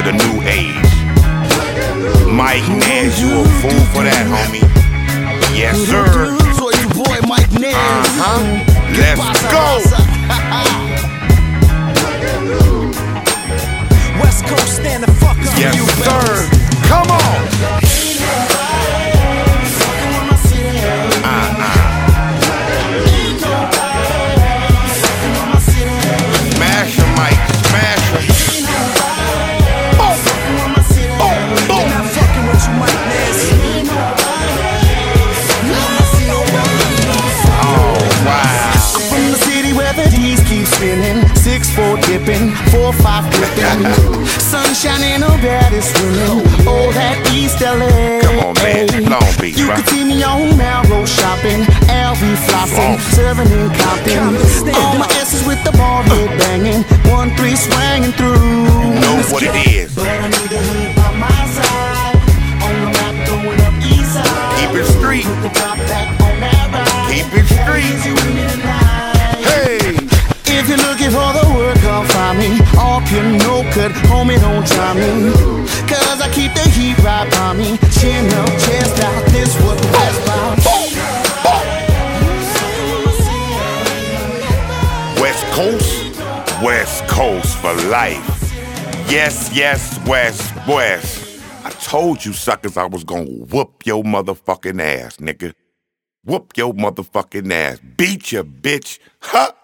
of the new age. Mike Nash, you a fool for that, homie. Yes, sir. So it's your boy Mike Nash. Let's go. West Coast, stand the fuck up. Yes, you sir. Come on. Smash him, Mike. Smash him. Boom. Boom. Boom. Not fucking with you, Mike Nash. Oh, wow. I'm from the city where the D's keep spinning, 6-4 dipping, 4-5 flipping. Sun shining, oh that is swimming. Oh, that East LA. Come on, man. Long Beach, You bro. can see me on Melrose shopping, LV flossing, serving in Compton. All my S's with the ball head banging, 1-3 swinging through. You know what it is. But I need a hood by my side. On the map going up east side. Keep it street. Put the top back on that ride. Keep it street. Easy with me tonight. Hey. If you're looking for the word, come find me. Off your no cut, homie, don't try me. Cause I keep the heat right by me. Chin up, chest out, this what the best about. West Coast, West Coast for life. Yes, yes, West. I told you suckers I was gonna whoop your motherfucking ass, nigga. Whoop your motherfucking ass. Beat your bitch. Huh?